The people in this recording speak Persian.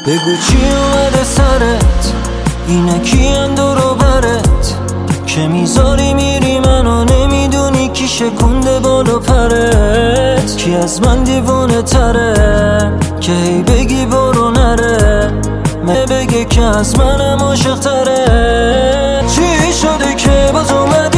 بگو چی اومده سرت، اینه کیم دورو برت که میذاری میری منو نمیدونی کی شکونده بالا پرت. کی از من دیوانه تره که هی بگی برو نره، بگه که از منم عاشق تره. چی شده که باز اومدی